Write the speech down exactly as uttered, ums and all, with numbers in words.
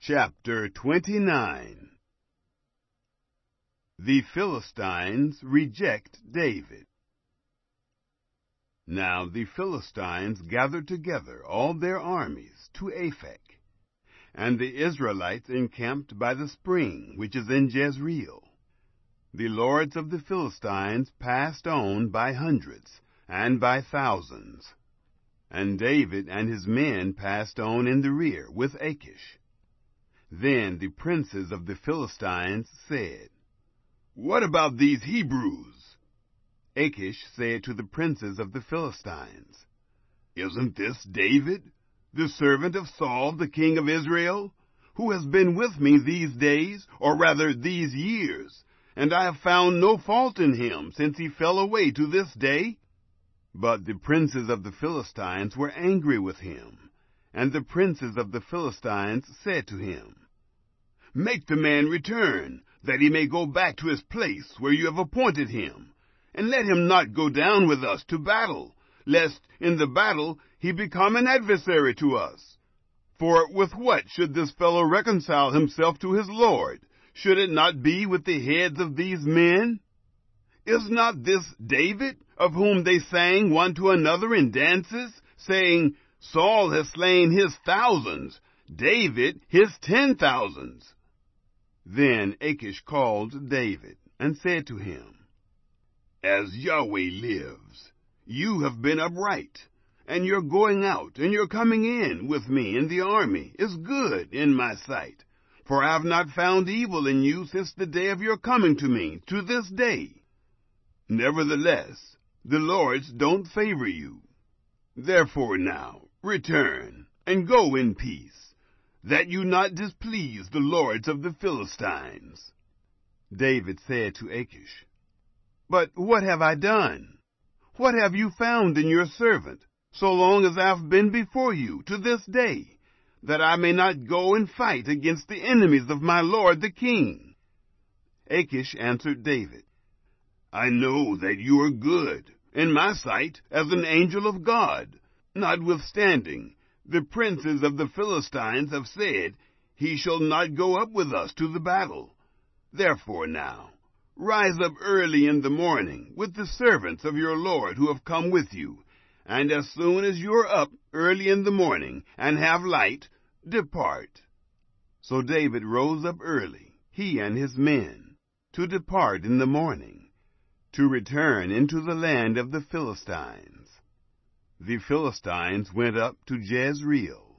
Chapter twenty-nine. The Philistines reject David. Now the Philistines gathered together all their armies to Aphek, and the Israelites encamped by the spring which is in Jezreel. The lords of the Philistines passed on by hundreds and by thousands, and David and his men passed on in the rear with Achish. Then the princes of the Philistines said, "What about these Hebrews?" Achish said to the princes of the Philistines, "Isn't this David, the servant of Saul, the king of Israel, who has been with me these days, or rather these years, and I have found no fault in him since he fell away to this day?" But the princes of the Philistines were angry with him, and the princes of the Philistines said to him, "Make the man return, that he may go back to his place where you have appointed him, and let him not go down with us to battle, lest in the battle he become an adversary to us. For with what should this fellow reconcile himself to his Lord? Should it not be with the heads of these men? Is not this David, of whom they sang one to another in dances, saying, 'Saul has slain his thousands, David his ten thousands'?" Then Achish called David and said to him, "As Yahweh lives, you have been upright, and your going out and your coming in with me in the army is good in my sight, for I have not found evil in you since the day of your coming to me to this day. Nevertheless, the lords don't favor you. Therefore now return and go in peace, that you not displease the lords of the Philistines." David said to Achish, "But what have I done? What have you found in your servant, so long as I have been before you to this day, that I may not go and fight against the enemies of my lord the king?" Achish answered David, "I know that you are good in my sight as an angel of God. Notwithstanding, the princes of the Philistines have said, 'He shall not go up with us to the battle.' Therefore now, rise up early in the morning with the servants of your Lord who have come with you, and as soon as you are up early in the morning and have light, depart." So David rose up early, he and his men, to depart in the morning, to return into the land of the Philistines. The Philistines went up to Jezreel.